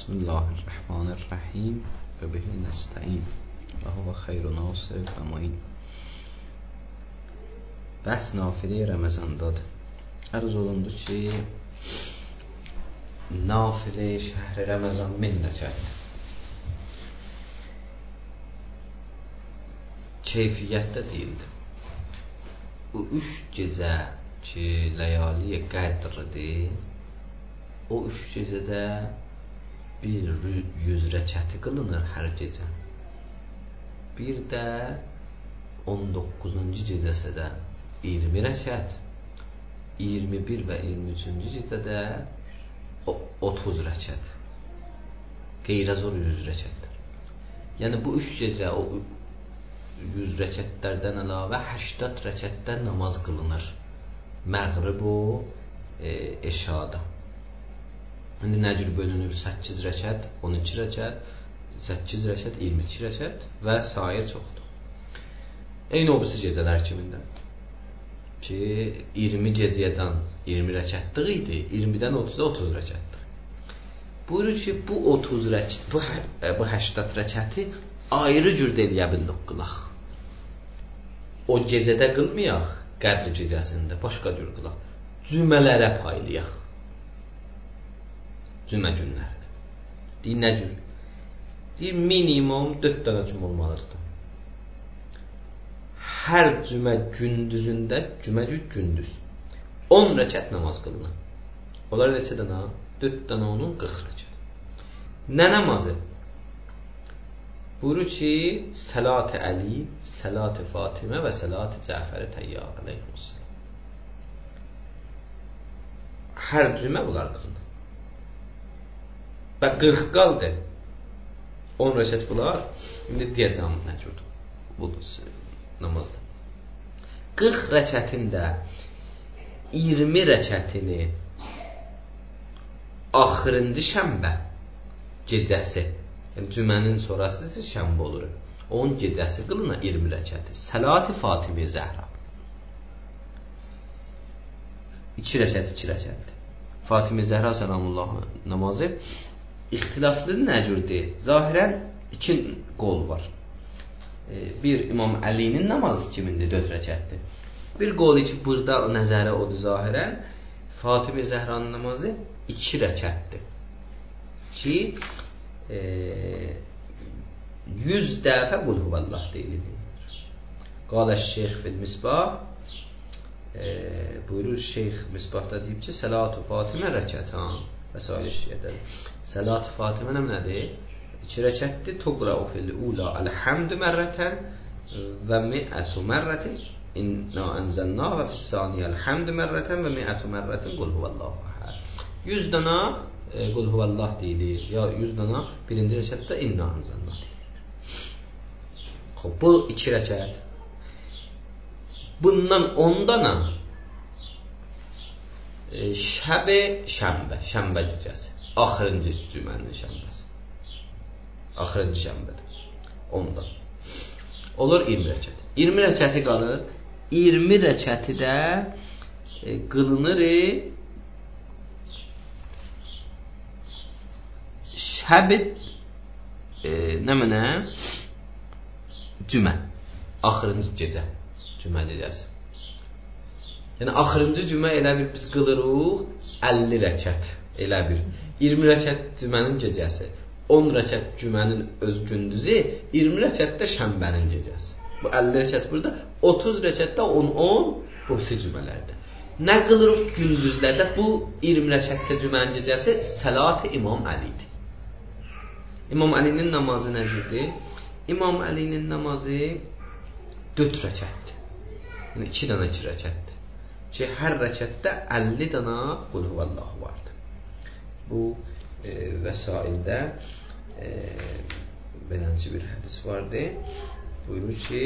Bismillahirrahmanirrahim və bihi nəstəin və huvə xeyru nasir və muin. Bəhs nafilə Ramazandadır. Ərz olundu ki, nafilə şəhri Ramazan 1000 rəkətdir. Keyfiyyətdə deyildi. Bu 3 gecə ki, ləyali qədridir, o 3 gecədə bir 100 rəkəti qılınır hər gecə. Bir də 19-cu gecəsi də 20 rəkət, 21 və 23-cü gecədə 30 rəkət. Qeyrə zor 100 rəkətdir. Yəni bu 3 gecə o 100 rəkətlərdən əlavə 80 rəkətdən namaz qılınır. Məğrib o eşada. İndi nə cür bölünür? 8 rəkət, 12 rəkət, 8 rəkət, 22 rəkət və sair çoxdur. Eyni o birisi gecələr kimində ki 20 gecədən 20 rəkətlik idi, 20-dən 30-a 30 rəkətlik. Buyurur ki, bu 30 rəkət, bu 80 rəkəti ayrı cür eləyə bildik qılaq. O gecədə qılmayaq, qədr gecəsində başqa cür qılaq. Cümələrə paylayaq. Cümə günlərində. Deyir, nə cür? Deyir, minimum 4 dənə cümə olmalıdır. Hər cümə gündüzündə, cümə gündüz 10 rəkət namaz qılınır. Onlar neçə dənə? 4 dənə onun 40 rəkət. Nə namazı? Buyurur ki, Səlat-ı Əli, Səlat-ı Fatimə və Səlat-ı Cəfər-i Təyyar əleyhissalam. Hər cümə bunlar qılınır. Və 40 qaldı. 10 rəkət bunlar. İndi deyəcəm nə cürdür bu namazda. 40 rəkətində 20 rəkətini axırıncı şənbə gecəsi, yəni cümənin sonrası şənbə olur. Onun gecəsi qılına 20 rəkəti. Səlat-ı Fatimə Zəhra. 2 rəkət, 2 rəkətdir. Fatimə Zəhra səlamullahi namazı İxtilaflı nə cürdür? Zahirən 2 qol var. Bir İmam Əlinin namazı kimindir? 4 rəkətdir. Bir qol ki, burada nəzərə odur zahirən Fatimə Zəhranın namazı 2 rəkətdir. Ki 100 dəfə qul huvallah deyilir. Qalə Şeyx fil Misbah, buyurur Şeyx Misbahda deyib ki, Səlat-ı Fatimə rəkətan və s. şeydir. Səlat-ı Fatimə nədir? 2 rəkətdir. Tuqra'u fil ula elhamdü mərrətən və mi'atu mərrətin inna ənzəlna və fis-saniyə elhamdü mərrətən və mi'atu mərrətin qul huvallahu əhəd. 100 dana qul huvallah deyilir. Ya 100 dana birinci rəkətdə inna ənzəlna deyilir. Xoş, bu 2 rəkət. Bundan 10 dana şənbə gecəsi. Axırıncı cümənin şənbəsi. Axırıncı şənbədir. Ondan. Olur 20 rəkət. 20 rəkəti qalır. 20 rəkəti də qılınır şəb nə mənə? Cümə. Axırıncı gecə. Cümə gecəsi. Yəni axırıncı cümə elə bir biz qılırıq 50 rəkət. Elə bir 20 rəkət cümənin gecəsi, 10 rəkət cümənin öz gündüzü, 20 rəkət də şənbənin gecəsi. Bu 50 rəkət burada, 30 rəkət də 10 bu birisi cümələrdə. Nə qılırıq gündüzlərdə? Bu 20 rəkətdə cümənin gecəsi Səlat-ı İmam Əlidir. İmam Əlinin namazı nədir? İmam Əlinin namazı 4 rəkətdir. Yəni 2 dənə 2 rəkətdir. Ki hər rəkətdə 50 dana qul huvallahu vardır. Bu vəsaildə belənci bir hədis vardır. Buyurur ki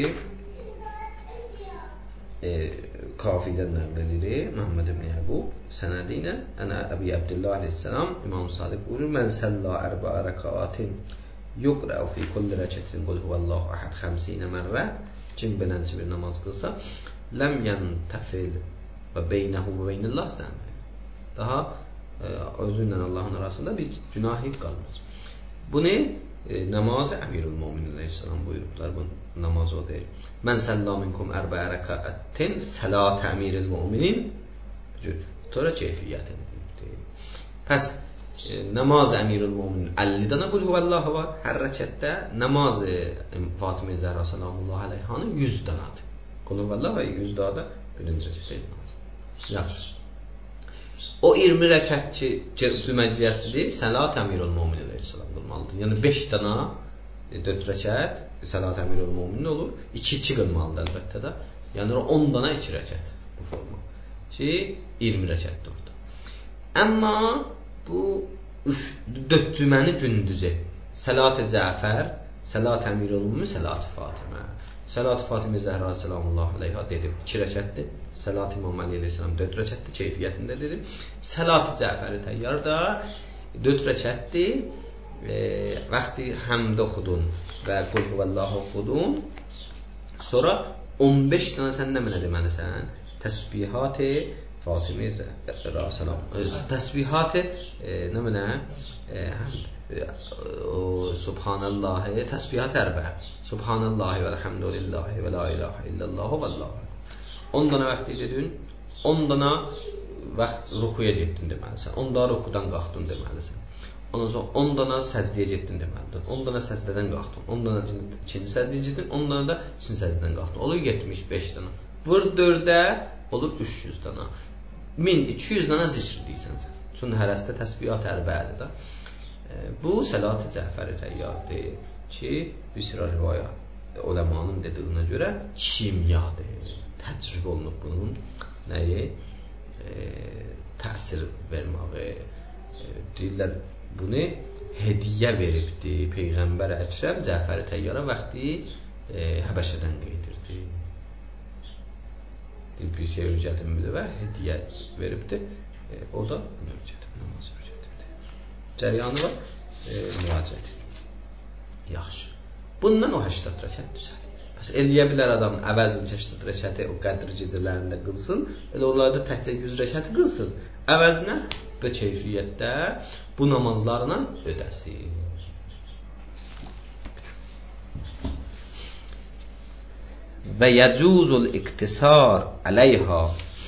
Kafidən nəql edilir Muhammed ibn Yaqub sənədi ilə Ənə Əbi Abdullah aleyhissalam İmam Sadiq buyurur Mən səlla ərbəə rəkatin yuqra'u fi kulli rəkətin qul huvallahu əhəd 50 mərrə kim belənci bir namaz qılsa ləm yəntəfil və beynəhu və beynəllah zəmbi daha özünlə Allahın arasında bir günah heç qalmaz. Bunu namazı Əmirül Möminin əleyhissalam buyurublar. Bu namaz o deyil. Mən səlla minkum ərbəə rəkəətin salat Əmirül Möminin sonra keyfiyyətini deyil. Pəs namaz Əmirül Möminin 50 dənə qul huvallahu var hər rəkətdə. Namaz Fatimə Zəhra sallallahu əleyhanın 100 dənədir. Qul huvallahu 100 dənə birinci rəkətdə namaz. Yaxşı. O 20 rəkətçi cüməciyəsidir. Salat Əmirül Möminin əleyhissalam qılmalıdır. Yəni 5 dənə 4 rəkət salat Əmirül Möminin olur. 2-2 qılmalıdır əlbəttə də. Yəni 10 dənə 2 rəkət bu forma. Ki 20 rəkətdir orada. Amma bu 4 cüməni gündüzü Salat-ı Cəfər, Salat Əmirül Möminin, Salat Fatimə. Salat Fatimə Zəhra sallallahu əleyha dedim 2 rəkətdir. Salat İmam Əli əleyhissalam 4 rəkətdir, keyfiyyətində dedim. Salat Cəfəri təyyar da 4 rəkətdir. Vaxtı həmd oxudun və qul huvallahu oxudun. Sonra 15 dənə sən nə mənə deməlisən? Təsbihat-ı Fatimə Zəhra salam. Təsbihat-ı nə mənə? Subhanallah, təsbihat ərбə. Subhanallah və elhamdülillah və la ilahe illallah və Allahu. 10 dənə vaxt dedin, 10 dənə vaxt rukuya getdin deməlisən. 10 dənə rukudan qalxdın deməlisən. Ondan sonra 10 dənə səcdəyə getdin deməlisən. 10 dənə səcdədən qalxdın. 10 dənə ikinci səcdəyə getdin, 10 dənə də üçüncü səcdədən qalxdın. Olur 75 dənə. Vur 4-ə olur 300 dənə. 1200 dənə zikr deyirsən sən. Çünki hərəsdə təsbihat ərbədir də. Bu Salat-ı Cəfəri təyyardır ki, bir sıra rivayət uləmanın dediyinə görə kimyadır. Təcrübə olunub bunun nəyi? Təsir verməyi. Deyirlər, bunu hediyə veribdi Peyğəmbər Əkrəm Cəfəri təyyara vaxtı Həbəşədən qeydirdi. Bir şey öyrətin bilir və hediyə veribdi. O da namaz öyrətirdi. Cəryanı var, müraciət edir. Yaxşı. Bundan o 80 rəkət düzəlir. Bəs eləyə bilər adam əvəzin 80 rəkəti o qədr gecələrində qılsın, elə onlarda təkcə 100 rəkəti qılsın. Əvəzinə və keyfiyyətdə bu namazlarla ödəsin. Və yəcuzul iktisar əleyha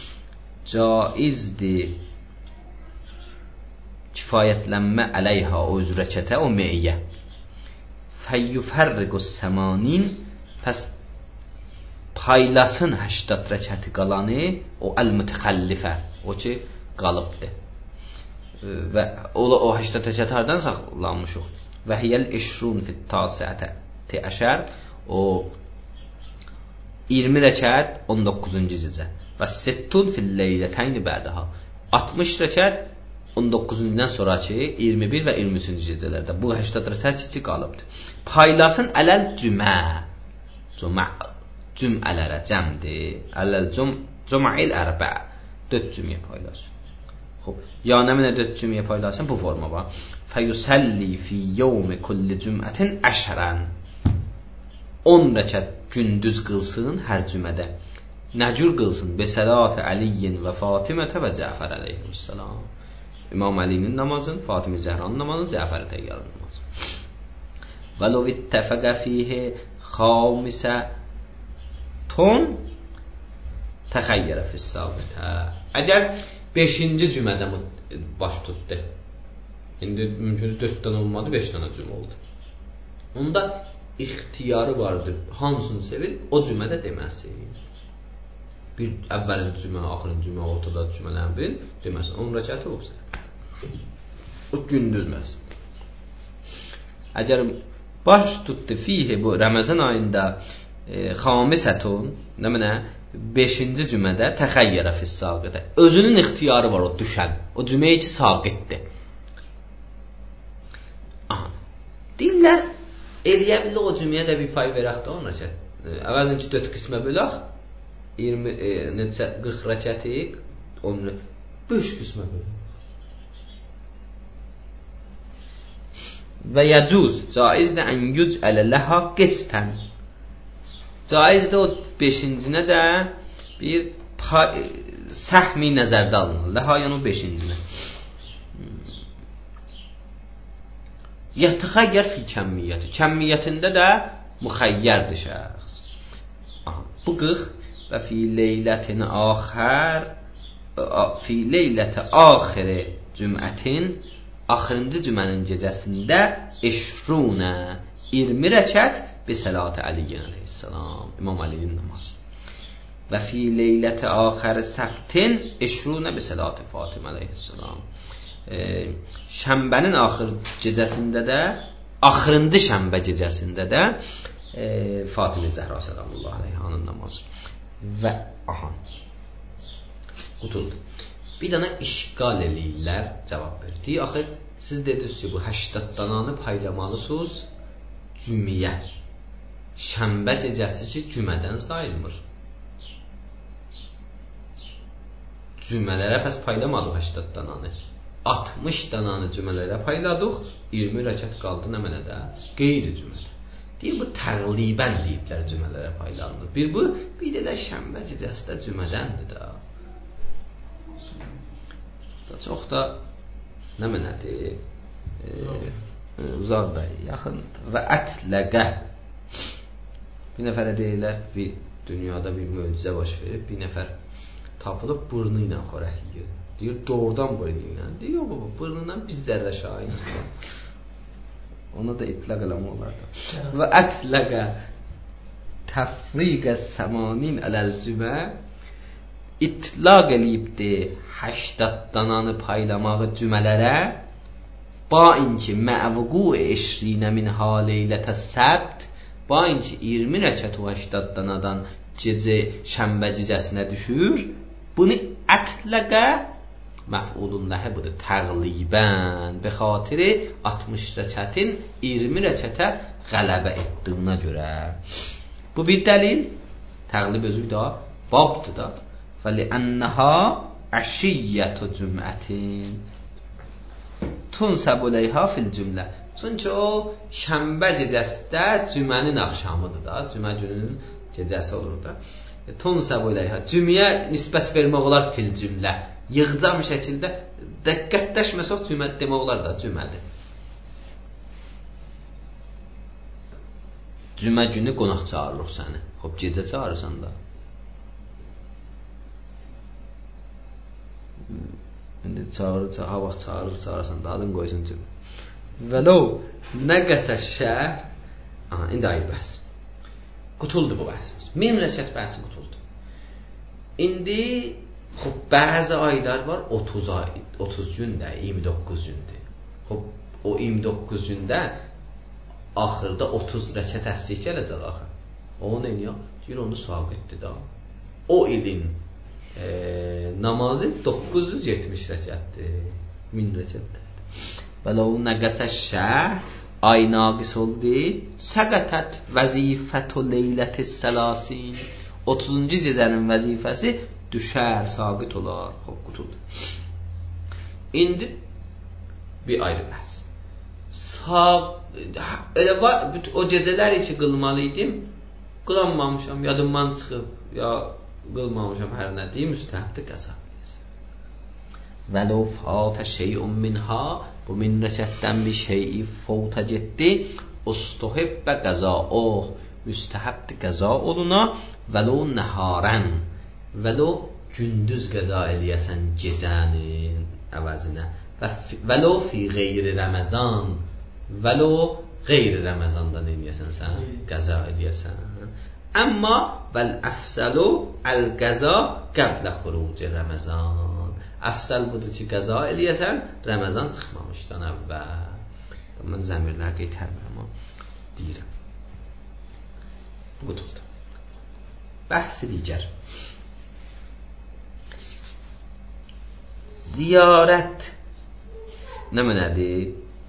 caizdir kifayətlənmə əleyha o öz rəkətə o meyyə fəyyufərriqus səmanin pəs paylasın 80 rəkəti qalanı o əl-mütəxəllifə o ki qalıbdır və o 80 rəkət hardan saxlanmışıq və hiyəl işrun fit tasiətə əşər o 20 rəkət 19-cu gecə və sittun fil leylətəyni ba'daha 60 rəkət 19-cudan sonraki 21 və 23-cü gecələrdə bu 80 rəkət içi qalıbdır. Paylasın ələl cüm'ələrə cəmdir. Ələl cüm'il ərбə 4 cümyə paylasın. Xoş. Ya nə mənə 4 cümyə paylasın bu forma var. Fəyusalli fi yawmi kulli cüm'ətin 10 rəkət gündüz qılsın hər cümədə. Nəcür qılsın bi salat Əliyin və Fatimətə və Cəfər əleyhissalam. İmam Əlinin namazın, Fatimə Zəhranın namazın, Cəfər təyyarın namazın. Və lo ittefəqə fihi xamisətun təxəyyərə fis-sabitə. Əgər 5-ci cümədə baş tutdu. İndi mümkün 4 dənə olmadı, 5 dənə cümə oldu. Onda ixtiyarı vardır. Hansını sevir, o cümədə deməsi. Bir əvvəlin cümə, axırın cümə, ortada cümələrin birin deməsin. 10 rəkəti olsa. O gündüz məsəl. Əgər baş tutdu fihi bu Ramazan ayında xamisətun, nə mənə 5-ci cümədə təxəyyərə fis-saqitə. Özünün ixtiyarı var o düşən. O cüməyə ki saqitdir. Aha. Deyirlər eləyə bilir o cüməyə də bir pay verək də 10 rəkət. Əvəzin ki 4 qismə bölək 40 rəkəti 5 qismə bölək. Və yəcuz caizdir ən yücələ ləhə qistən. Caizdir o 5-cinə də bir səhmi nəzərdə alınır. Ləhə yəni o 5-cinə. yətəxəyyər fi kəmmiyyəti. Kəmmiyyətində də müxəyyərdir şəxs. Bu 40 və fi leylətin axər fi leylətə axiri cümətin axırıncı cümənin gecəsində 20 rəkət bi salat Əliyyən əleyhissalam, İmam Əliyin namazı. Və fi leylətə axir səbtin 20 bi salat Fatimə əleyhissalam. Şənbənin axır gecəsində də, axırıncı şənbə gecəsində də Fatimə Zəhra sallallahu əleyhanın namazı. Və qutuldu. Bir dənə işgal eləyirlər, cavab verdi. Axı siz dediniz ki, bu 80 dananı paylamalısınız cüməyə. Şənbə gecəsi ki, cümədən sayılmır. Cümələrə pəs paylamadıq 80 dananı. 60 dananı cümələrə payladıq, 20 rəkət qaldı nə mənədə? Qeyri-cümədə. Deyir, bu təqlibən deyiblər cümələrə paylanır. Bir bu, bir də şənbə gecəsi də cümədəndir da. Çox da nə mənədir? Uzaq da, yaxındır. Və ətləqə. Bir nəfərə deyirlər, bir dünyada bir möcüzə baş verib, bir nəfər tapılıb burnu ilə xörək yiyir. Deyir, doğrudan burnu ilə. Deyir, yox baba, burnundan biz zərrə şahin. Ona da itləq eləmə olardı. Və ətləqə təfriqə səmanin ələl-cümə, itlaq eləyibdi 80 dananı paylamağı cümələrə, ba inki məvqu 20 min haleylətə səbt, ba inki 20 rəkət 80 danadan gecə şənbə gecəsinə düşür. Bunu ətləqə məf'ulun ləhi budur, təqlibən bi xatiri 60 rəkətin 20 rəkətə qələbə etdiyinə görə. Bu bir dəlil, təqlib özü də babdır da. فَلِأَنَّهَا عَشِيَّةُ جُمْعَةٍ تُنْسَبُ لَيْهَا فِي الْجُمْلَةِ. Çünki o şənbə gecəsində cümənin axşamıdır da, cümə gününün gecəsi olur da. تُنْسَبُ لَيْهَا cüməyə nisbət vermək olar fil cümlə. Yığcam şəkildə dəqqətləşməsək cümə demək olar da cümədir. Cümə günü qonaq çağırırıq səni. Hop gecə çağırırsan da. İndi ha vaxt çağırırsan da adın qoysun cümlə. Vəlau nəqəsə şər. İndi ayı bəhs. Qutuldu bu bəhsimiz. 1000 rəkət bəhsi qutuldu. İndi bəzi aylar var 30 gündə, 29 gündür. O 29 gündə axırda 30 rəkət əslik gələcək axı. Onu eləyək, deyir onu saqitdir da. O ilin namazı 970 rəkətdir. 1000 rəkətdir. Vəlau nəqəsə şər, ay naqis oldu, səqətət vəzifətü leyləti səlasin, 30-cu gecənin vəzifəsi düşər, saqit olar. Xob, qutuldu. İndi bir ayrı bəhs. Elə var, o gecələr içi qılmalıydım, qılanmamışam, yadımdan çıxıb, ya qılmamışam, hər nə deyim, müstəhəbdir qəza. Vəlau fatə şeyun minha, bu 1000 rəkətdən bir şeyi fauta getdi, ustuhibbə qəza, müstəhəbdir qəza oluna, vəlau nəharən, vəlau gündüz qəza eləyəsən gecənin əvəzinə, vəlau fi qeyri Ramazan, vəlau qeyri Ramazanda eləyəsən sən, qəza eləyəsən. Əmma vəl əfsəlu əl-qəza qəblə xuruci Ramazan. Əfsəl budur ki, qəza eləyəsən Ramazan çıxmamışdan əvvəl. Mən zəmirlər qeytərmirəm, amma deyirəm. Bu qutuldu. Bəhsi digər. Ziyarət nə mənədir?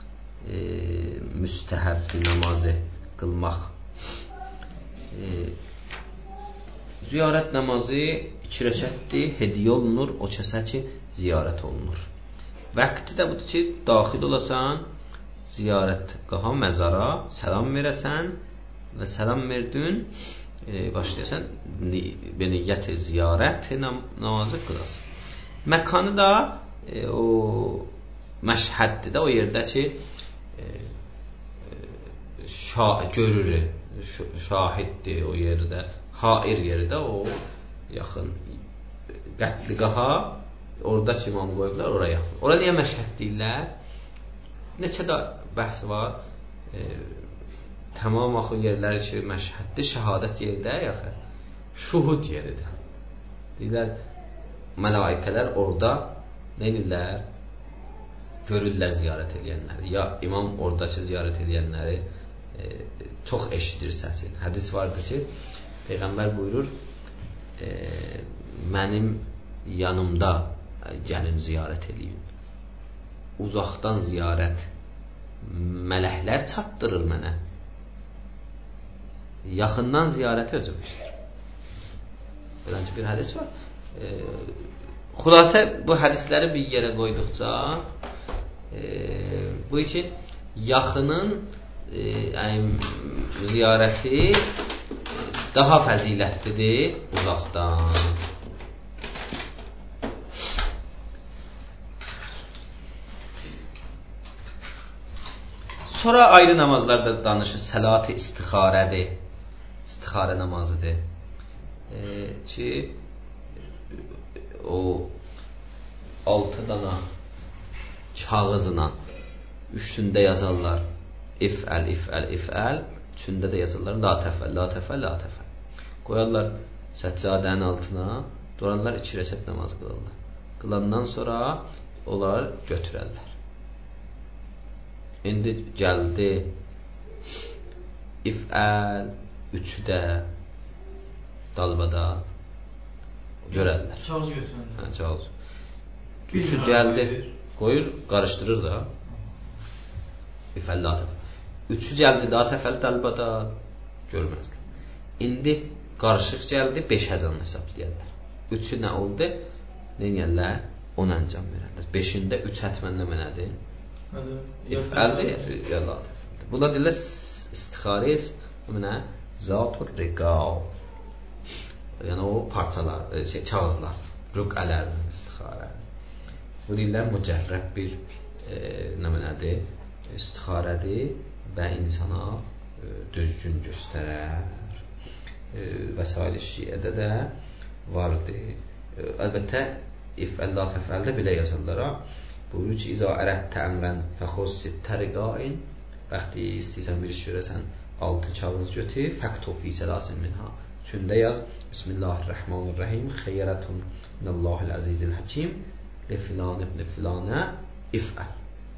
Müstəhəbdir namazı qılmaq. Ziyarət namazı 2 rəkətdir, hediyə olunur, o kəsə ki ziyarət olunur. Vəqti də budur ki, daxil olasan, ziyarət qaha məzara, səlam verəsən və səlam verdin, başlayasan beniyyət ziyarət namazı qılasın. Məkanı da o məşhəddir də, o yerdə ki görür, şahiddir o yerdə, hair yerdə o yaxın qətliqaha oradakı imamı qoyublar oraya yaxın. Ora niyə məşhəd deyirlər? Neçə də bəhs var. Tamam axı yerləri ki, məşhəddir, şəhadət yerdə yaxı. Şuhud yeridir. Deyirlər, mələikələr orada nə edirlər? Görürlər ziyarət edənləri. Ya imam oradakı ziyarət edənləri çox eşidir səsini. Hədis vardır ki, Peyğəmbər buyurur, mənim yanımda gəlin ziyarət edin. Uzaqdan ziyarət mələklər çatdırır mənə. Yaxından ziyarət özüm işdir. Beləcə bir hədis var. Xülasə bu hədisləri bir yerə qoyduqca bu ki yaxının ziyarəti daha fəzilətlidir uzaqdan. Sonra ayrı namazlarda danışır. Salat-ı istixarədir. İstixarə namazıdır. Ki o 6 dana kağızla üstündə yazarlar if'əl, if'əl, if'əl, üçündə də yazarlar la təfəl, la təfəl, la təfəl. Qoyarlar səccadənin altına, durarlar 2 rəkət namaz qılarlar. Qılandan sonra onlar götürərlər. İndi gəldi if'əl, 3'ü də dalbada görərlər. Kağız götürərlər. Hə, kağız. 3'ü gəldi, qoyur, qarışdırır da. İf'əl, la təfəl. 3'ü gəldi, la təfəl, dalbada görməzlər. İndi qarışıq gəldi, 5 həcam hesablayırlar. 3'ü nə oldu? Nə edirlər? 10 əncam verirlər. 5'ində 3 hətmən nə mənədir? İf'əldir, ya la təfəldir. Buna deyirlər istixarə, mənə zatur riqav. Yəni o parçalar, kağızlar, rüqələr istixarə. Bu deyirlər mücərrəb bir nə mənədir? İstixarədir və insana düzgün göstərər. Və s. Şiədə də vardır. Əlbəttə if'əl, la təfəldə belə yazırlar. Buyurur ki, İza ərədtə əmrən fəxuz sittə riqain. Bəxti istəyirsən bir iş görəsən 6 kağız götür, fəqtu fi sələsin minha. Üçündə yaz Bismillahirrahmanirrahim. Xeyrətun minallahil əzizil həkim li filan ibn filanə if'əl.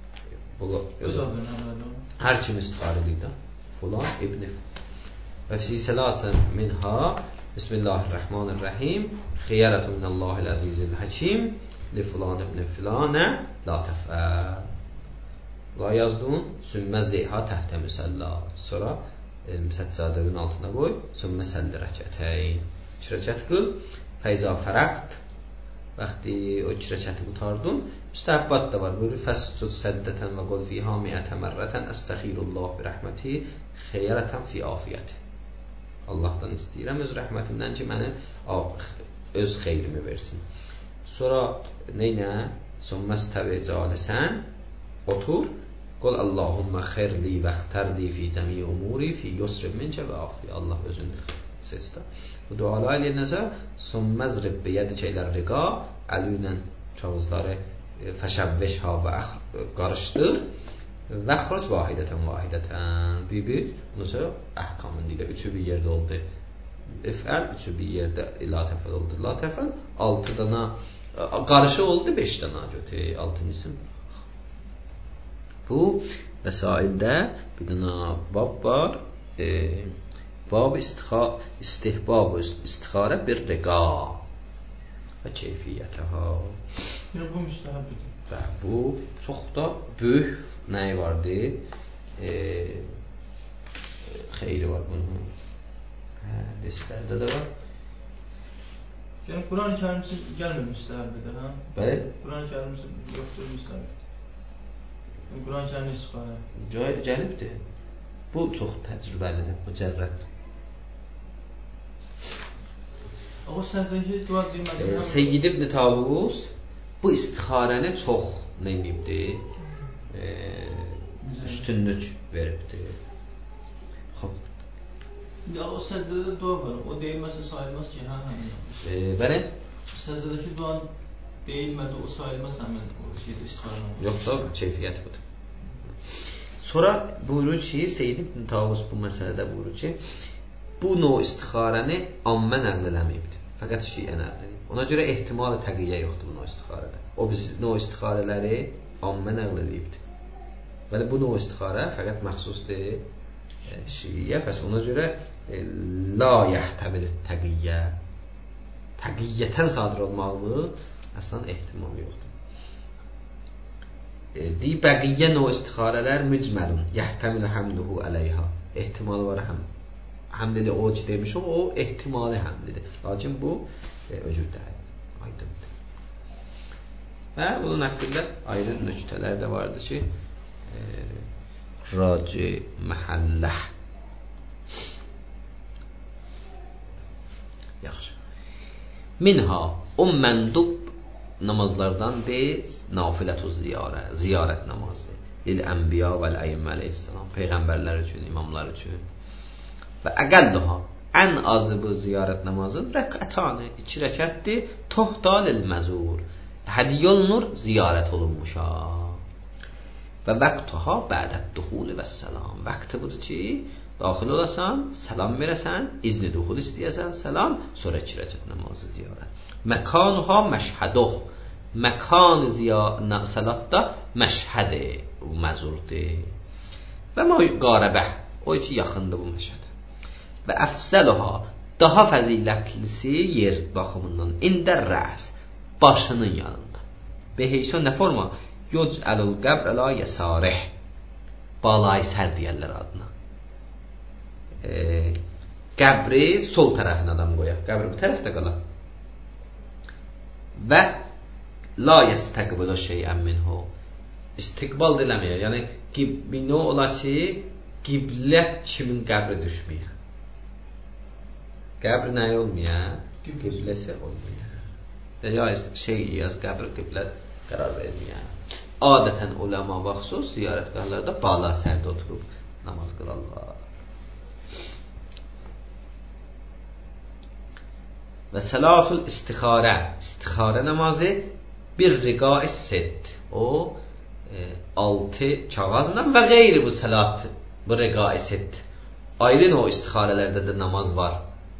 Hər kim istixarə edir. Fulan ibn və fi sələsin minha Bismillahirrahmanirrahim. Xeyrətun minallahil əzizil həkim li filan ibn filanə la təfəl. La yazdun, sümmə zeyha təhtə müsəlla. Sonra səccadənin altına qoy, sümmə səlli rəkətəyn. 2 rəkət qıl, fəyza fərəqt. Vaxtı o 2 rəkəti qutardun, müstəhəbbat da var. Buyurur, fəscud səddətən və qol fiha miətə mərrətən əstəxirullah bi rəhməti xeyrətən fi afiyyəti. Allahdan istəyirəm öz rəhmətindən ki, mənə öz xeyrimi versin. Sonra neynə? Sümməstəvi calisən, otur, qol Allahümmə xeyirli və xtərli fi cəmi umuri fi yusrib mincə və afiyyə. Allah özünü seçdə. Bu dualı eləyənəsə, sümməzrib biyədikə ilə riqa, əli ilə kağızları fəşəvveşha və qarışdır və xroc vahidətən vahidətən. Bir, bunun sonra əhkamın deyilər. 3'ü bir yerdə oldu if'əl, 3'ü bir yerdə la təfəl oldu. La təfəl 6 dana qarışı oldu, 5 dana götür, 6-cısı. Bu vəsaildə bir dana bab var. Bab istihbab istixarə bir riqa və keyfiyyətəha. Bu müstəhəbdir. Və bu çox da böyük nəyi vardı? Xeyri var bunun. Hədislərdə də var. Yəni Quran-ı Kərimsi gəlmir müstəhəbdir, hə? Bəli. Quran-ı Kərimsi yoxdur müstəhəbdir. Quran-ı Kərimli istixarə. Gəlibdir. Bu çox təcrübəlidir, mücərrəddir. O səzdəki dua deyilməli. Seyyid ibn Tavus bu istixarəni çox neyibdir? Üstünlük veribdir. Ya o səcdədə dua var. O deyilməsə sayılmaz ki, hə, həmin. Bəli? Səcdədəki dua deyilmədi, o sayılmaz həmin o şeydə istixarə namazı. Yox da keyfiyyət budur. Sonra buyurur ki, Seyyid İbn Tavus bu məsələdə buyurur ki, bu növ istixarəni ammə nəql eləməyibdir. Fəqət şiə nəql edib. Ona görə ehtimal-i təqiyyə yoxdur bu növ istixarədə. O biz növ istixarələri ammə nəql edibdir. Bəli, bu növ istixarə fəqət məxsusdur şiə. Pəs ona görə la yəhtamil təqiyyə. Təqiyyətən sadir olmalı əslən ehtimal yoxdur. Bəqiyyə növ istixarələr mücməlun, yəhtamil həmluhu əleyha. Ehtimal var həmlidir, o ki demiş o ehtimali həmlidir. Lakin bu öcürdədir, aydındır. Və bunun haqqında ayrı nöqtələr də vardır ki, raci məhəlləh. Yaxşı. Minha o məndub namazlardan deyil, nafilətü ziyarət namazı. Lil ənbiya vəl əyyimə aleyhissalam, peyğəmbərlər üçün, imamlar üçün. Və əqəlluha, ən azı bu ziyarət namazın rəkətani, 2 rəkətdir, tohdalil məzur, hədiyyə olunur, ziyarət olunmuşa. Və vəqtuha bədət duxuli və səlam, vəqti budur ki, daxil olasan, səlam verəsən, izni duxul istəyəsən, səlam, sonra 2 rəkət namazı ziyarət. Məkanuha məşhəduh, məkan salatda məşhədi, məzurdir. Və qarəbəh, o ki yaxındır bu məşhədə. Və əfsəluha, daha fəzilətlisi yer baxımından, ində rəs, başının yanında. Beheysə nə forma? Yocəlul qəbr əla yəsarih, balay sər deyərlər adına. Qəbri sol tərəfinə adam qoyaq, qəbri bu tərəfdə qalar. Və la yəstəqbilu şeyən minhu, istiqbal eləməyər. Yəni qiblə ola ki, qiblət kimin qəbri düşməyər. Qəbri nəyə olmayər? Qibləsi olmayər. Ya yaz qəbri qiblət qərar verməyər. Adətən ulema baxsız ziyarətgahlarda bala sərdə oturub namaz qılarlar. Və salatul istixarə, istixarə namazı bir riqai set, o 6 kağızla və qeyri bu salat, bu riqai set. Ayrı o istixarələrdə də namaz var.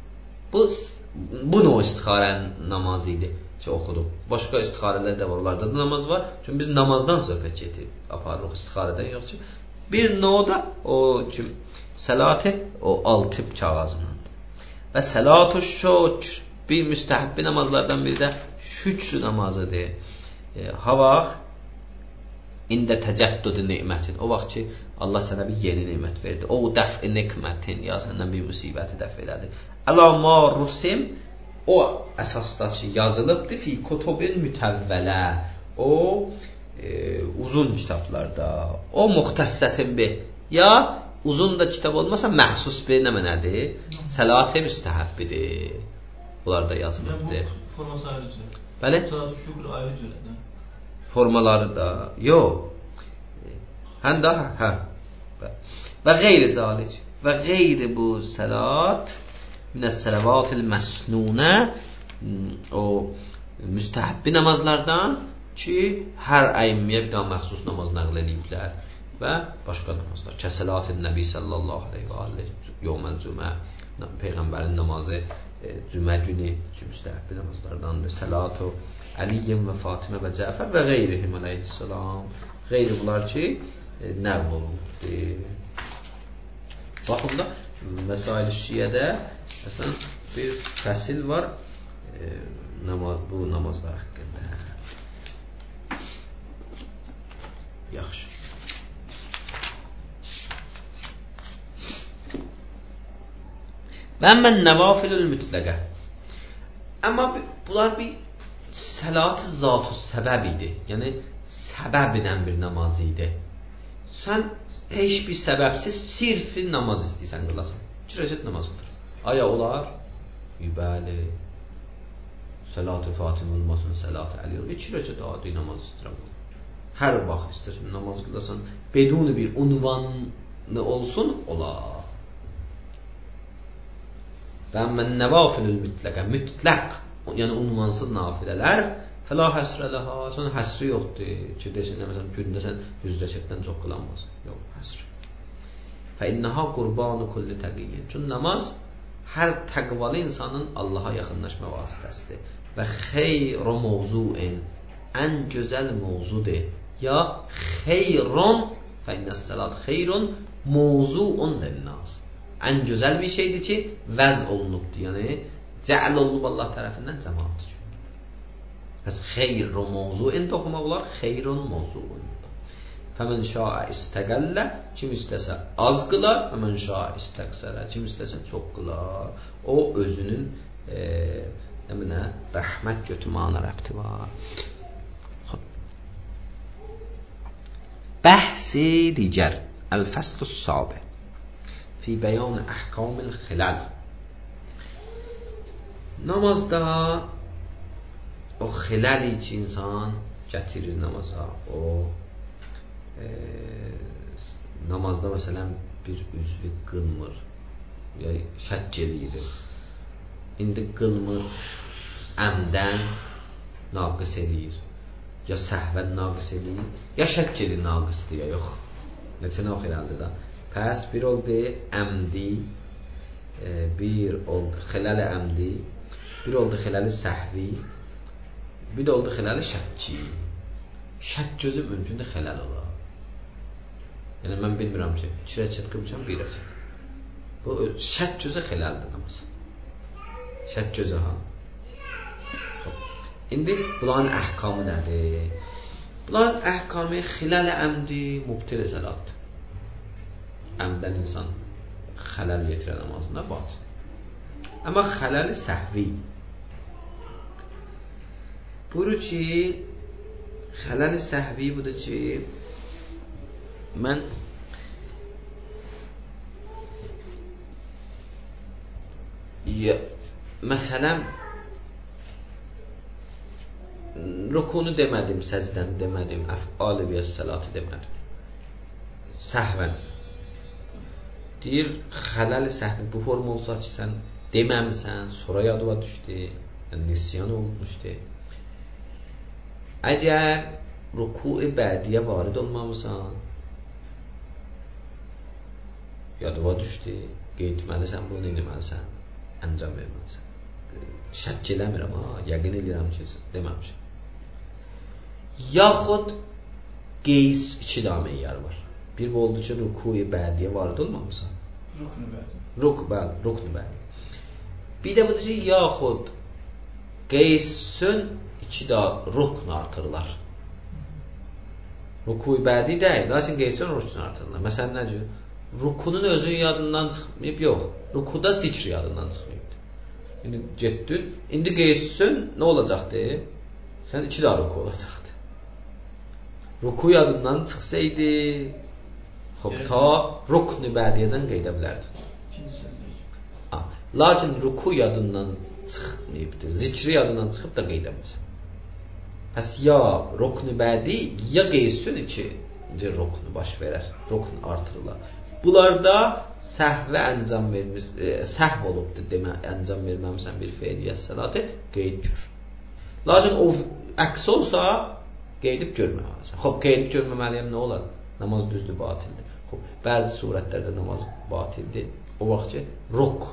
Bu o istixarə namazı idi ki oxudum. Başqa istixarələr də var, onlarda da namaz var. Çünki biz namazdan söhbət getir, aparırıq istixarədən yox ki. Bir noda o ki salatı o 6 kağızındandır. Və salatu şükr, bir müstəhəbbi namazlardan biri də şükr namazıdır. Ha vaxt ində təcəddüd nemətin, o vaxt ki Allah sənə bir yeni nemət verdi. O dəf nikmətin, ya səndən bir müsibəti dəf elədi. Əla ma rusim, o əsasda ki yazılıbdır fi kutubin mütəvvələ, o uzun kitablarda, o muxtəssətin bir, ya uzun da kitab olmasa məxsus bir nə mənədir? Salat-ı müstəhəbbidir. Bunlar da yazılıbdır. Bu forması ayrı cürə. Bəli? Salat-ı şükür ayrı cürədir. Formaları da, yox. Həm də, hə. Və qeyri zalik. Və qeyri bu salat minəs-sələvatil məsnunə, o müstəhəbbi namazlardan ki, hər əymiyyə bir daha məxsus namaz nəql ediblər və başqa namazlar. Kəsəlat-ı Nəbi sallallahu aleyhi və aleyhi yevməl cümə, Peyğəmbərin namazı cümə günü ki, müstəhəbbi namazlardandır. Səlatu Əliyyin və Fatimə və Cəfər və qeyrihim aleyhissalam. Qeyri bunlar ki, nəql olunubdur. Baxımda Məsail-i Şiyyədə məsələn bir fəsil var bu namazlar haqqında. Yaxşı. Və əmmən nəvafilül mütləqə. Amma bunlar bir səlat-ı zat-ı səbəb idi. Yəni səbəbdən bir namaz idi. Sən heç bir səbəbsiz sirfi namaz istəyirsən qılasan. 2 rəkət namaz qılır. Aya olar? Bəli. Salat-ı Fatimə olmasın, Salat-ı Əli olmasın. 2 rəkət adi namaz istəyirəm. Hər vaxt istəyirsən namaz qılasan, bedun bir unvanı olsun, olar. Və mən nəvafilül mütləqə, mütləq, yəni unvansız nafilələr, fəla həsrə ləhə, sonra həsri yoxdur ki, desin, məsələn, gündə sən 100 rəkətdən çox qılanmaz. Yox, həsri. Fə innəhə qurbanu kulli təqiyyin. Çünki namaz hər təqvalı insanın Allaha yaxınlaşma vasitəsidir. Və xeyru mövzuin, ən gözəl mövzudur. Ya xeyrun, fə innəs-səlat xeyrun, mövzuun lin-nas. Ən gözəl bir şeydir ki, vəz olunubdur. Yəni, cəl olunub Allah tərəfindən cəmaat üçün. Bəs xeyru mövzuin də oxumaq olar, xeyrun mövzuun. Fəmən şaə istəqəllə, kim istəsə az qılar, fəmən şaə istəqsərə, kim istəsə çox qılar. O özünün rəhmət götürmağına rəbti var. Bəhsi digər, əl-fəslus sabi fi bəyan əhkamil xilal. Namazda o xilali ki insan gətirir namaza, o namazda məsələn bir üzvü qılmır, ya şəkk eləyir. İndi qılmır, əmdən naqis eləyir, ya səhvən naqis eləyir, ya şəkk eləyir naqisdir, ya yox. Neçə növ xilaldir da. Pəs bir oldu əmdi, bir oldu xilalı əmdi, bir oldu xilalı səhvi, bir də oldu xilalı şəkki. Şəkk gözü mümkündür xilal olar. Yəni mən bilmirəm ki, 2 rəkət qılmışam, 1 rəkət. Bu şəkk gözü xilaldır namaz. Şəkk gözü ha. İndi bunların əhkamı nədir? Bunların əhkamı xilalı əmdi mubtil səlatdır. Əmdən insan xələl yetirə namazında batil. Amma xələl səhvi. Buyurur ki, xələl səhvi budur ki, mən məsələn rukunu demədim, səcdəni demədim, əf'al-i və səlatı demədim. Səhvən. Deyir, xələl-i səhvi bu form olsa ki, sən deməmsən, sonra yadıva düşdü, yəni nisyan olmuşdu. Əgər ruku-i bədiyə varid olmamısan, yadıva düşdü, qeyd etməlisən, bunu eləməlisən, əncam verməlisən. Şəkk eləmirəm, yəqin eləyirəm ki, deməmişəm. Yaxud qeys 2 dənə meyyar var. Bir oldu ki, ruku-i bədiyə varid olmamısan. Rukn-u bədi. Bir də budur ki, yaxud qeysün 2 də rukn artırırlar. Ruku-i bədi deyil, lakin qeysün rukn artırırlar. Məsələn, nə deyir? Rukunun özü yadından çıxmayıb, yox. Rukuda zikr yadından çıxmayıb. İndi getdin, indi qeysün nə olacaqdı? Sən 2 də ruku olacaqdı. Ruku yadından çıxsaydı, ta rukn-u bədiyədən qeydə bilərdin. Lakin ruku yadından çıxmayıbdır, zikri yadından çıxıb da qeydə bilirsən. Pəs ya rukn-u bədi, ya qeysün 2 rukn baş verər, rukn artırırlar. Bunlarda səhvə əncam vermiş, səhv olubdur demə, əncam verməmsən bir feiliyyət səlatı, qeyd gör. Lakin o əks olsa, qeydib görməməlisən. Xob, qeydib görməməliyəm, nə olar? Namaz düzdür, batildir. Xob, bəzi surətlərdə namaz batildir. O vaxt ki, ruk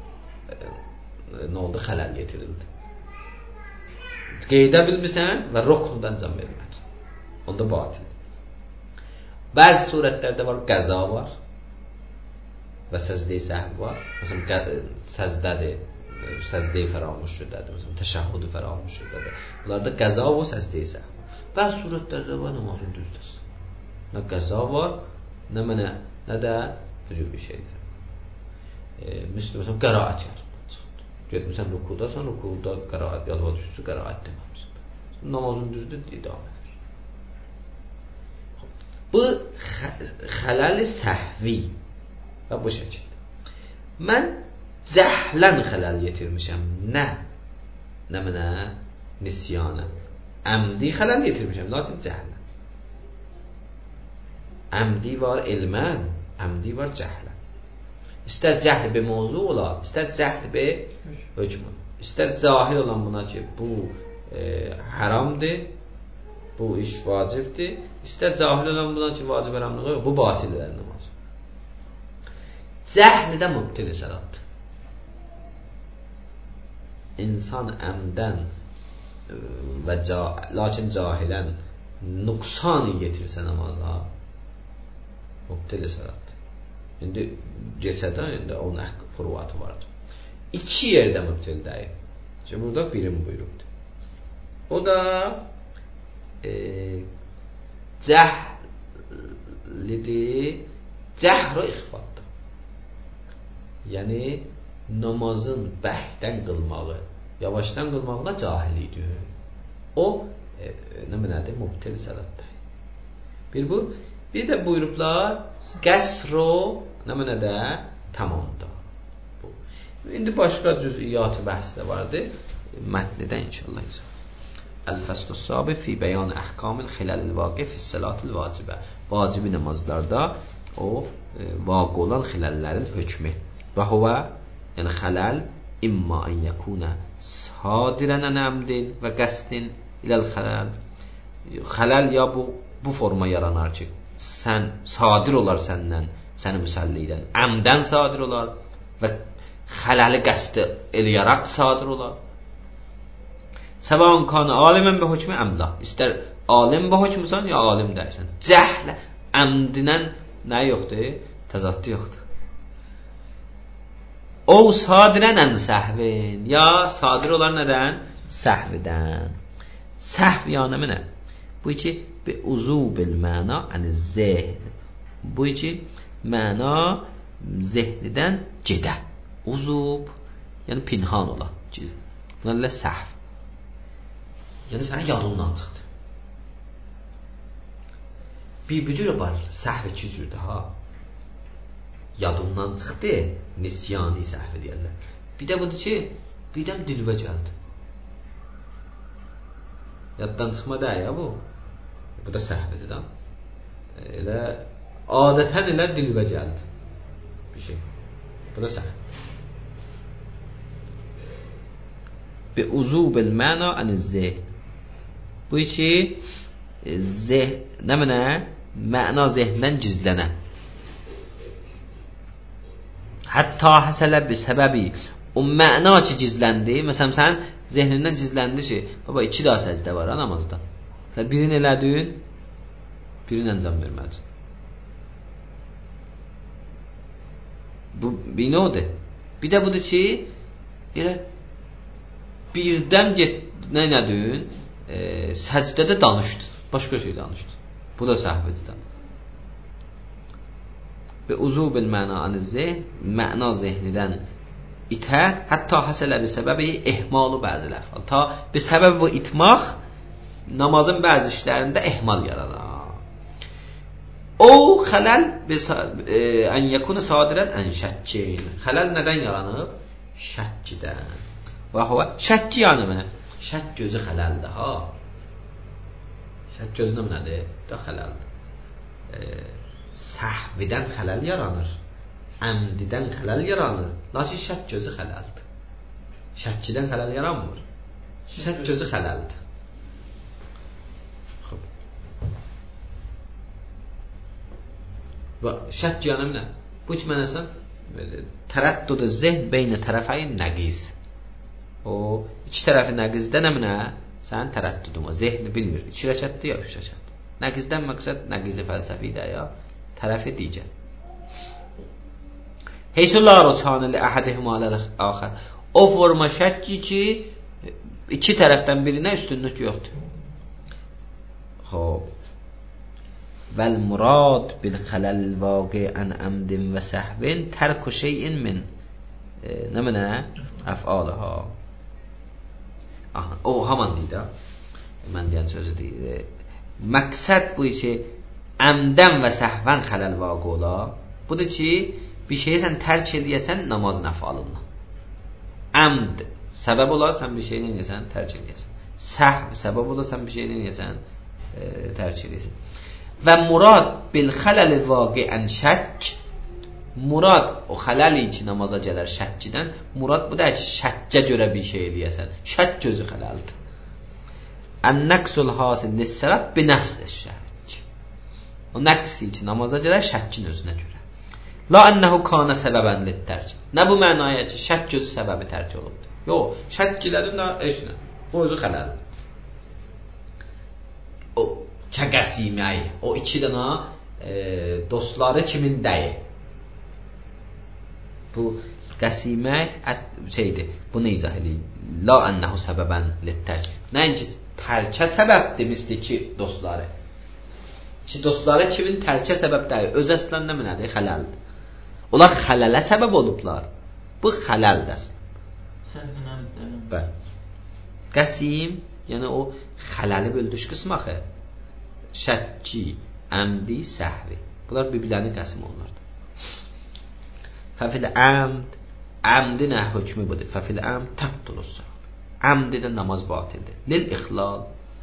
nə oldu? Xələl yetirildi. Qeydə bilmirsən və ruknudan əncam vermədin. Onda batildir. Bəzi surətlərdə var, qəza var və səzdə-i səhv var. Məsələn, səzdədir, səzdə-i fəramuş şüddədir, məsələn, təşəhhüd-ü fəramuş şüddədir. Bunlarda qəza və səzdə-i səhv var. Bəzi surətlərdə var, namazın düzdəsin. Nə qəza var, nə də bir şeydir. Məsələn, qəraət yadından çıxdı. Getmirsən rukudasan, rukuda qəraət yadıma düşürsə, qəraət deməmsən. Namazın düzdür, idam edir. Bu xələl-i səhvi və bu şəkildə. Mən cəhlən xələl yetirmişəm. Nə mənə? Nisyanə. Əmdi xələl yetirmişəm, lakin cəhlən. Əmdi var elmən, əmdi var cəhlən. İstər cəhl be mövzu ola, istər cəhl be hökm. İstər cahil olan buna ki, bu haramdır, bu iş vacibdir. İstər cahil olan buna ki, vacib haramlığı yox, bu batildir namaz. Cəhlidə mübtili salatdır. İnsan əmdən və lakin cahilən nüqsan yetirsə namaza mübtili salatdır. İndi geçədən indi onun furuatı vardır. İki yerdə mübtil deyil. Şimdi burada birim buyurubdur. O da cəhlidir, cəhr-i ixfatdır. Yəni namazın bəhdən qılmağı, yavaşdan qılmağına cahilidir. O nə mənədir? Mübtil salatdır. Bir bu, bir də buyurublar qəsr-o nə mənədə? Tamamdır. İndi başqa cüz'iyyatı bəhs də vardır. Mətnidə inşallah izah. El-Fasl-u Sabi fi beyan ahkamil xilal-il vaqi fi's-salatil vacibə. Vacibi namazlarda o vaqi olan xilallərin hökmü. Və huvə, yəni xəlal imma an yakuna sadirən an amdin və qəsdin iləl xəlal. Xəlal ya bu forma yaranar ki, sən sadir olar səndən, səni müsəllidən, əmdən sadir olar və xələli qəsdi eləyərək sadir olar. Səvən kan alimən bə hökmü əmla. İstər alim bə hökmüsən ya alim dəysən. Cəhlə əmdinən nə yoxdur? Təzaddı yoxdur. O sadirən ən səhvin. Ya sadir olar nədən? Səhvidən. Səhv yəni nə? Bu ki bi uzubil məna ən zehn. Bu ki məna zehnidən gedə. Uzub yəni pinhan ola. Bunlarla səhv. Yəni sənin yadından çıxdı. Bir cürə var. Səhv iki cürdür ha. Yadından çıxdı, nisyani səhv deyirlər. Bir də budur ki, birdən dilbə gəldi. Yaddan çıxma da ya bu. Bu da səhvdir da. Elə adətən elə dilbə gəldi. Bir şey. Bu da səhv. Bi uzubil məna aniz-zehn. Bu ki nə mənə? Məna zehndən gizlənə. Hətta həsələ bi səbəbi. O məna ki gizləndi, məsələn sən zehnindən gizləndi ki, baba 2 daha səcdə var ha namazda. Sən birini elədin, birini əncam vermədin. Bu bir nədir? Bir də budur ki, elə birdən nə edin? Səcdədə danışdın. Başqa şey danışdın. Bu da səhvdir. Və uzubil məna aniz-zehn, məna zehnidən itə, hətta həsələ bi səbəbi ihmalu bəzi ləfal. Ta bi səbəbi bu itmaq namazın bəzi işlərində ihmal yaranar. O xələl ən yekunu sadirən ən şəkkin. Xələl nədən yaranıb? Şəkkidən. Və huvə şəkki yəni mənə? Şək gözü xələldir ha. Şək gözü nədir? Da xələldir. Səhvidən xələl yaranır. Əmdidən xələl yaranır. Lakin şək gözü xələldir. Şəkkidən xələl yaranmır. Şək gözü xələldir. Və şək yəni nə? Bu ki mənəsən tərəddüd-ü zehn beynə tərəfəyin nəqiz. O iki tərəfi nəqizdə nə mənə? Sənin tərəddüdün o zehni bilmir. 2 rəkətdir ya 3 rəkətdir. Nəqizdən məqsəd nəqizi fəlsəfidə ya tərəfi digər. Heysullah roçanı li əhədihim aləl-əxər. O forma şəkki ki 2 tərəfdən birinə üstünlük yoxdur. Xob. Vəl murad bil xələl vaqi ən əmdin və səhvin tərku şeyin min nə mənə? Əf'alıha. O haman deyir ha. Mən deyən sözü deyir. Məqsəd bu ki əmdən və səhvən xələl vaqi ola. Budur ki bir şeyi sən tərk edəsən namazın əf'alından. Əmd səbəb olar sən bir şeyi neyəsən tərk edəsən. Səhv səbəb olar sən bir şeyi neyəsən tərk edəsən. Və murad bil xələl vaqi ən şəkk murad o xələli ki namaza gələr şəkkidən, murad bu da ki şəkkə görə bir şey eləyəsən. Şəkk gözü xələldir. Ən-nəqsul hasil lis-səlat bi nəfs şəkk. O nəqsi ki namaza gələr şəkkin özünə görə. La ənəhu kana səbəbən lit-tərk. Nə bu mənaya ki şəkk gözü səbəbi tərk olubdur. Yox, şəkkilərin də eşinə. Bu özü xələldir. O kəqəsiməyi, o iki dənə dostları kimin dəyi? Bu qəsimək şeydir. Bunu izah edeyim. La ənəhu səbəbən lit-tərk. Nəinki tərkə səbəbdir misli ki dostları. Ki dostları kimin tərkə səbəb dəyi? Öz əslində nədir? Xələldir. Onlar xələlə səbəb olublar. Bu xələldir əslən. Bəli. Qəsim, yəni o xələli böldüş qismi axı. Şəkki, əmdi, səhvi. Bunlar bir-birlərini qəsim olunurdu. Fəfil əmd, əmdin hökmü budur. Fəfil əmd təbtulursa. Əmdidə namaz batildir. Lil ixlal.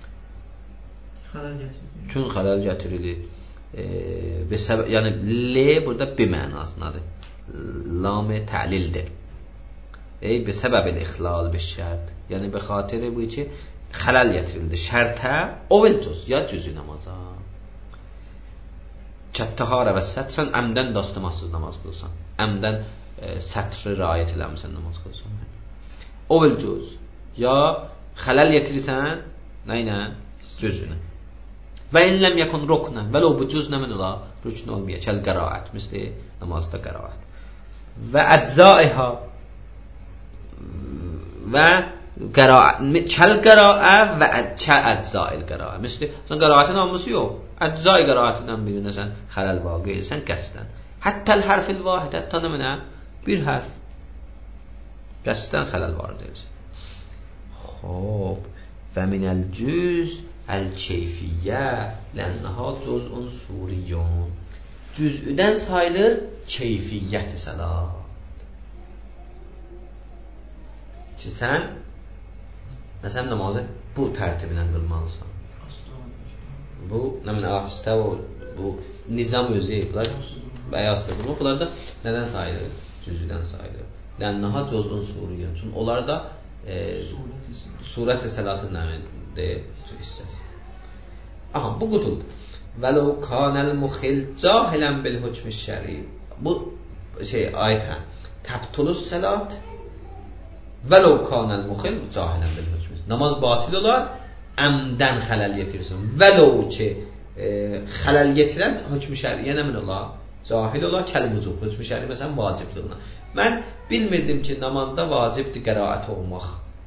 Çün xələl gətirilir. Yəni le burada bir mənasındadır. Lam-ı təlildir. Bi səbəbil ixlal bir şərt. Yəni bi xatirə bu ki xələl gətirildi. Şərtə ovel cüz ya cüzü namaza. Çəttəhara və sət sən əmdən dastımasız namaz qılsan. Əmdən sətri riayət eləmirsən namaz qılsan. Ovel cüz ya xələl gətirirsən nə ilə? Cüzünə. Və inləm yakun ruknan və lo bu cüz nə mən ola? Rükn olmaya. Kəl qəraət. Misli namazda qəraət. Və əczaiha və kəl qəraə və kə əczail qəraə. Misli sən qəraətin hamısı yox. Əczai qəraətindən birinə sən xələl vaqe edirsən qəsdən. Həttəl hərfil vahid, hətta nə mənə? Bir hərf. Qəsdən xələl var deyilsin. Xob. Və minəl cüz əl-keyfiyyə lənnaha cüz'un suriyyun. Cüz'üdən sayılır keyfiyyət-i səlat. Ki sən məsələn namazı bu tərtiblə qılmalısan. Bu nə mən ahistə o bu nizam özü bəyazdır. Bunlar da nədən sayılır? Cüz'üdən sayılır. Lənnaha cüz'un suriyyun. Çünki onlar da surət-i səlatın nəmindir hissəsi. Aha, bu qutuldur. Vələ kanəl muxil cahilən bil hükmü şəri. Bu ayətə təbtulus səlat vələ kanəl muxil cahilən bil hükmü. Namaz batil olar, əmdən xələl getirirsin. Vələ ki xələl getirən hükmü şəriyə nə min olar? Cahil olar, kəl-vücub. Hükmü şəri məsələn vaciblığına. Mən bilmirdim ki namazda vacibdir qəraət olmaq.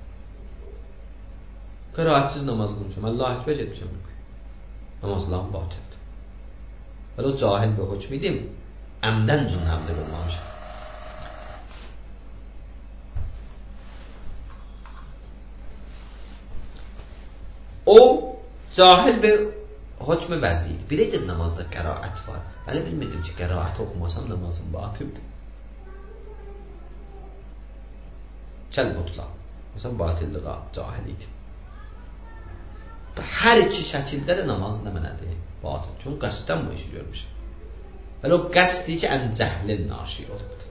Qəraətsiz namaz qılmışam. Allah əkbər etmişəm. Namazlarım batildir. Vələ o cahil bir hükm idim. Əmdən cünnəmdə qılmamışam. O cahil bir hükm vəziydi. Bilirdim namazda qəraət var. Vələ bilmirdim ki qəraət oxumasam namazım batildir. Kəl mutla. Məsələn batilliğa cahil idim. Hər iki şəkildə də namaz nə mənədir? Batil. Çünki qəsdən bu işi görmüşəm. Vələ o qəsdi ki ən cəhlin naşi olubdur.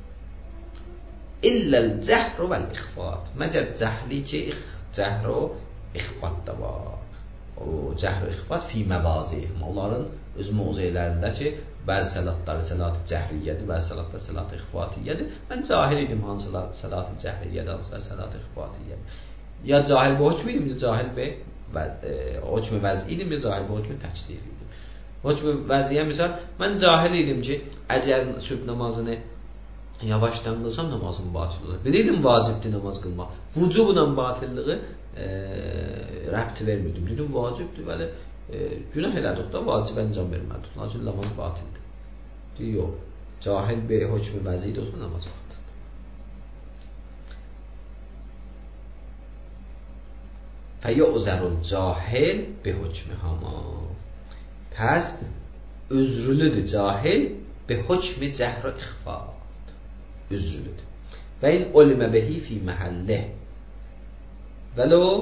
İlləl cəhru vəl-ixfat. Məgər cəhli ki cəhru ixfat da var. O cəhru ixfat fi məvazihim. Onların öz mövzelərində ki bəzi səlatları səlat-ı cəhriyyədir, bəzi səlatlar səlat-ı ixfatiyyədir. Mən cahil idim hansılar səlat-ı cəhriyyədir, hansılar səlat-ı ixfatiyyədir. Ya cahil bu hükm idim, ya cahil be hükm vəzi idim, ya cahil bu hükm təklif idim. Hükm vəziyə misal, mən cahil idim ki əgər sübh namazını yavaşdan qılsam namazım batil olur. Bilirdim vacibdir namaz qılmaq. Vücubla batilliği rəbti vermirdim. Dedim vacibdir, bəli günah elədik da vacib əncam vermədik. Lakin namaz batildir. Deyir, yox. Cahil bir hükm vəziyyədə olsa namaz batildir. Fəyu'zərul cahil bi hükmü hama. Pəs üzrlüdür cahil bi hükmü cəhr-i ixfat. Üzrlüdür. Və in ulimə bihi fi məhəllih. Vələ o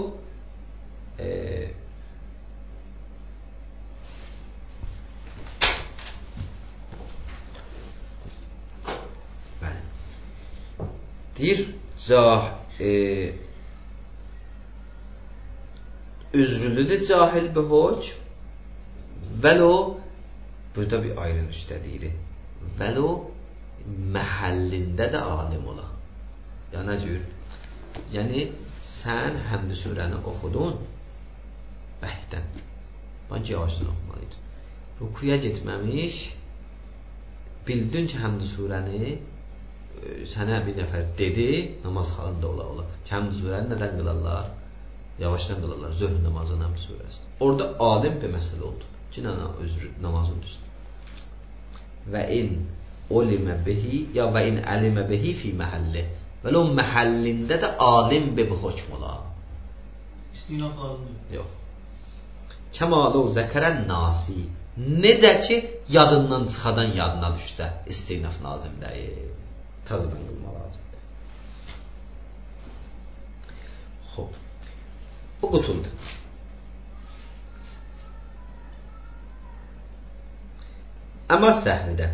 deyir üzrlüdür cahil bir hoc vəlo burada bir ayrılış istədir. Vəlo məhəllində də alim ola. Yəni nə cür? Yəni sən Həmd surəni oxudun bəhdən. Bence yavaşdan oxumalıydın. Rukuya getməmiş bildin ki Həmd surəni sənə bir nəfər dedi, namaz halında ola. Həmd surəni nədən qılarlar? Yavaşdan qılarlar. Zöhr namazının Həmd surəsi. Orada alim bir məsələ oldu. Cinana özrü namazın üstü. Və in ulimə bihi ya və in alimə bihi fi məhəlli. Və o məhəllində də alim bir hökm ola. İstinaf lazımdır. Yox. Kəmalı zəkərən nasi. Necə ki yadından çıxadan yadına düşsə istinaf lazım deyil. Təzədən qılma lazımdır. Xoş. Bu qusuldur. Amma səhvidə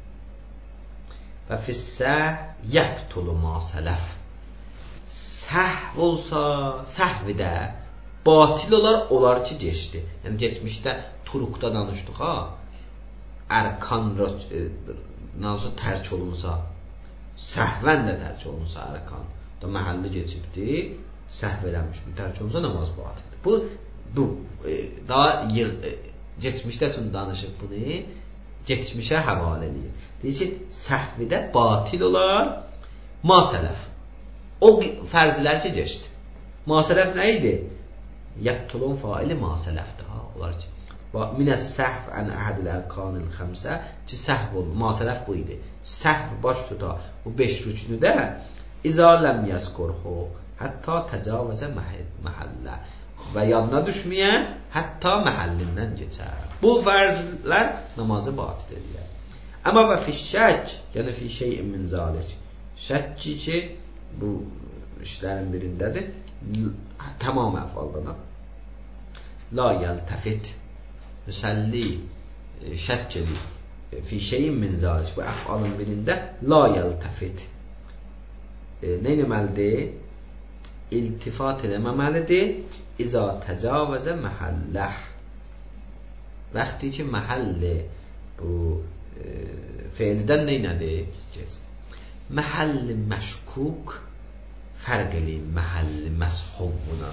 və fissəh yəbtulu ma sələf. Səhv olsa, səhvidə batil olar ki geçdi. Yəni geçmişdə turuqda danışdıq ha. Ərkan nasıl tərk olunsa, səhvən də tərk olunsa ərkan da məhəlli geçibdi, səhv eləmişdi, tərk olunsa namaz batildir. Bu daha geçmişdə üçün danışıb bunu geçmişə həvalə edir. Deyir ki, səhvidə batil olar ma sələf. O fərzlər ki geçdi. Ma sələf nə idi? Yəqtulun faili ma sələfdir ha. Olar ki minəs səhv ən əhədil ərkanil xəmsə ki səhv oldu. Ma sələf bu idi. Səhv baş tuta bu 5 rüknüdə izə ləm yəzkurhu hətta təcavəzə məhəllə və yadına düşməyən hətta məhəllindən geçər. Bu fərzlər namazı batil edir. Amma və fi şək, yəni fi şeyin min zalik. Şəkki ki bu işlərin birindədir. Tamam əfaldan. La yəltəfit. Müsəlli şək edir. Fi şeyin min zalik. Bu əfalın birində la yəltəfit. Nə eləməlidir? İltifat eləməməlidir. İza təcavəzə məhəlləh. Vaxtı ki məhəlli bu feildən neynədir? Məhəlli məşkuk fərq eləyir məhəlli məshuvuna.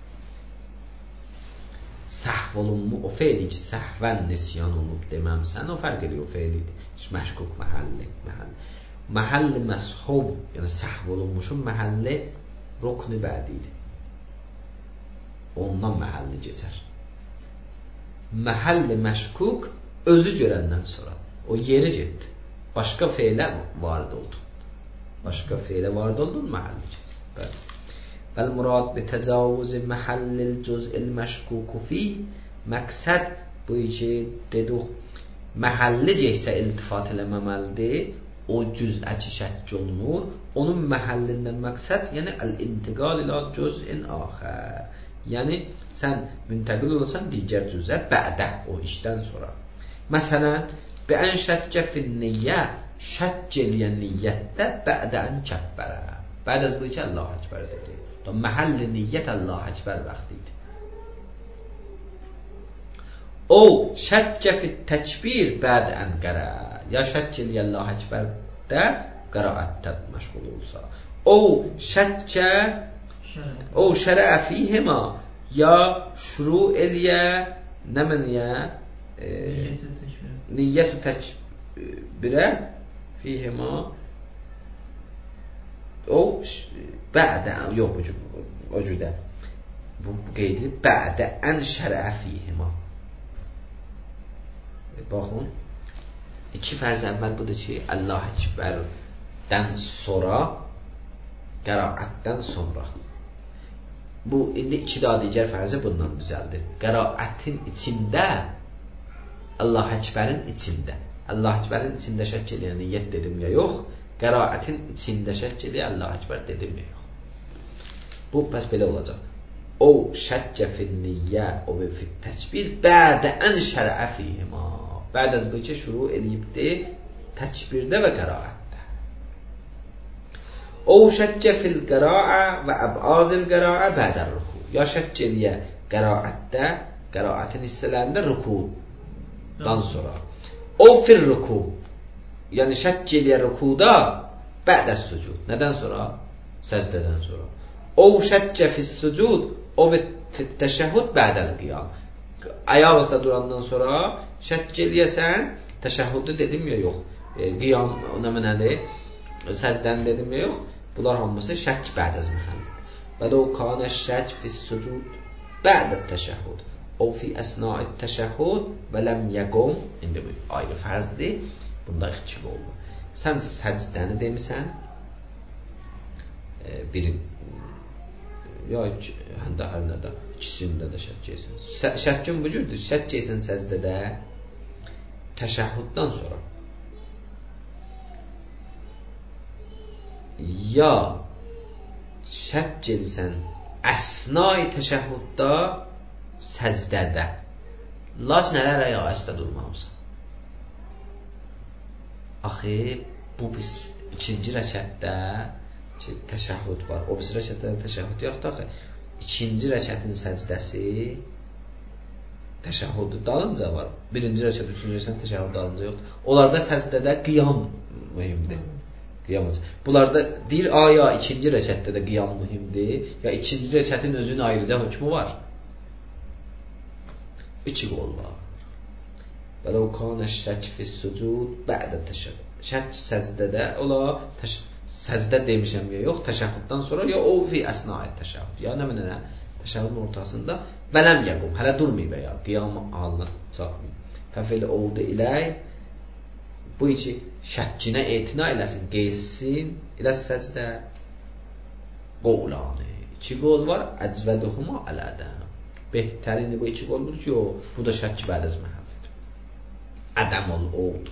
Səhv olunmu o feili ki səhvən nisyan olub deməmsən o fərq eləyir o feili məşkuk məhəlli. Məhəlli məshuv yəni səhv olunmuşun məhəlli rukni bədidir. Ondan məhəlli geçər. Məhəlli məşkuk özü görəndən sonra o yeri getdi. Başqa feilə varid oldu. Başqa feilə varid oldu məhəlli geçər. Bəli. Bəl murad bi təcavüz məhəllil cüz'il məşkuku fi məqsəd bu ki dedik məhəlli geçsə iltifat eləməməlidir. O cüz'ə ki şəkk olunur. Onun məhəllindən məqsəd yəni el-intiqal ilə cüz'in axər. Yəni sən müntəqil olasan digər cüzə bədə o işdən sonra. Məsələn, bəən şəkkə fin-niyyə şəkk eləyən niyyətdə bədəən kəbbərə. Bəd az bu ki Allah Ekber dedi. Məhəlli niyyət Allah Ekber vaxtidir. O şəkkə fit-təkbir bədəən qərə. Ya şəkk eləyən Allah Ekberdə qıraətdə məşğul olsa. O şəkkə o şərə fihima ya şuru eləyə nə məniyə niyyətü təkbirə fihima o bədə yox o cüdə bu qeydi bədə ən şərə fihima. Baxın iki fərz əvvəl budur ki Allah Ekberdən sonra qıraətdən sonra. Bu indi iki daha digər fərzi bundan düzəldir. Qıraətin içində Allah Ekberin içində. Allah Ekberin içində şəkk eləyən niyyət dedim ya yox. Qıraətin içində şəkk eləyən Allah Ekber dedim ya yox. Bu pəs belə olacaq. O şəkkə fin-niyyə o və fit-təkbir bədə ən şərə fihima. Bəd az bu ki şuru eləyibdi təkbirdə və qıraətdə. او şəcce fil qira'a və əbazil qira'a ba'dər ruku. Ya şəcc eləyə qiraətdə, qiraətin hissələrində rukudan sonra. O fil ruku. Yəni şəcc eləyə rukuda ba'dəs sucud. Nədən sonra? Səcdədən sonra. O şəcce fis sucud, o fit təşəhhüd ba'dəl qiyam. Ayaq üstə durandan sonra şəcc eləyəsən, təşəhhüdü dedim ya yox. Qiyam nə mənədir? Səcdən dedim ya yox. Bunlar hamısı şəkk ba'dəz məhəllidir. Və ləv kana şəkk fis sucud ba'də təşəhhüd. O fi əsna'it təşəhhüd və ləm yəqum. İndi bu ayrı fərzdir. Bunda iki oldu. Sən səcdəni demisən, biri ya həndə hər nədə ikisində də şəkk etsən. Şəkkin bu cürdür. Şəkk etsən səcdədə təşəhhüddən sonra. Ya şəkk etsən əsnai təşəhhüddə səcdədə. Lakin hələ ayaqda durmamısan. Axı bu biz ikinci rəkətdə təşəhhüd var. O birisi rəkətdə təşəhhüd yoxdur axı. İkinci rəkətin səcdəsi təşəhhüdü dalınca var. Birinci rəkət, üçüncü rəkət təşəhhüd dalınca yoxdur. Onlarda səcdədə qiyam mühümdür. Qiyam olacaq. Bunlarda deyir, ya ikinci rəkətdə də qiyam mühümdür, ya ikinci rəkətin özünün ayrıca hökmü var. İki qol var. Və ləv kana şəkk fis sucud ba'də təşəhhüd. Şəkk səcdədə ola səcdə demişəm ya yox, təşəhhüddən sonra ya o fi əsna'it təşəhhüd. Ya nə mənə təşəhhüdün ortasında və ləm yəqum, hələ durmayıb ya, qiyam halına çatmayıb. Fəfil oldu iləy bu iki şəkkinə etina eləsin, qeysin ilə səcdə qovlanı. İki qol var, əcvəduhuma ələdəm. Behtərini bu iki qol budur ki, bu da şəkk bədəz məhəllidir. Ədəm oldu.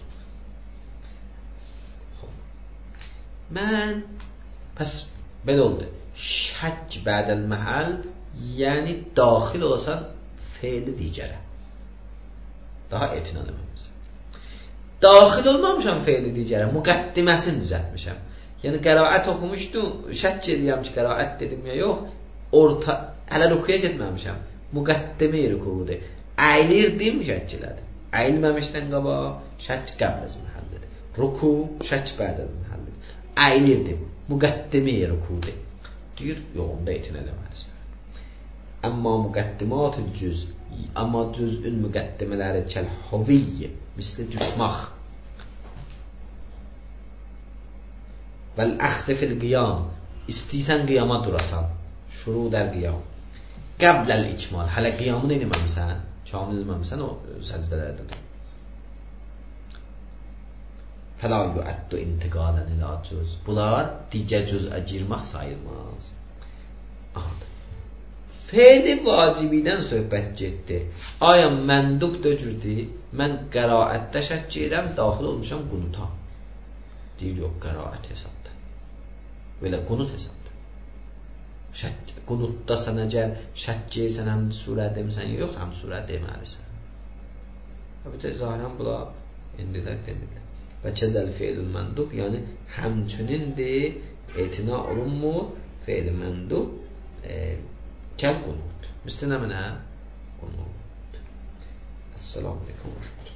Mən pəs belə oldu. Şəkk bədəl məhəl, yəni daxil olasan fe'li digərə. Daha etina deməmişsən. Daxil olmamışam fe'li digərə, müqəddiməsini düzəltmişəm. Yəni qəraət oxumuşdum, şəkk eləyəm ki, qəraət dedim ya yox, hələ rukuya getməmişəm. Müqəddimi rukudur. Əyilirdim, şəkk elədim. Əyilməmişdən qabaq şəkk qəbləz məhəllidir. Ruku şəkk bədəl məhəllidir. Əyilirdim. Müqəddimi rukudur. Deyir, yox, onda etina deməlisən. Amma müqəddimat-ül cüz, amma cüzün müqəddimələri kəl-haviyyə, misli düşmaq. Vəl-əxsi fil-qiyam, istəysən qiyama durasan, şurudəl qiyam. Qəbləl-ikmal, hələ qiyamını eləməmişsən, kamil eləməmişsən, o səcdələrdədir. Fəla yuəddu intiqalən ilə cüz. Bunlar digər cüzə girmək sayılmaz. Fe'li vacibidən söhbət getdi. Aya məndub da cürdür. Mən qəraətdə şəkk edirəm, daxil olmuşam qunuta. Deyir, yox, qəraət hesabda. Belə qunut hesabda. Qunutdasan əgər şəkk edirsən, həm surə demisən, yox, həm surə deməlisən. Zahirən bula indilər demirlər. Və kəzəl fe'lül məndub, yəni həmçünindir, etina olunmur, fe'li məndub kəl qunut. Misli nə mənə? Qunut. Esselamu aleykum.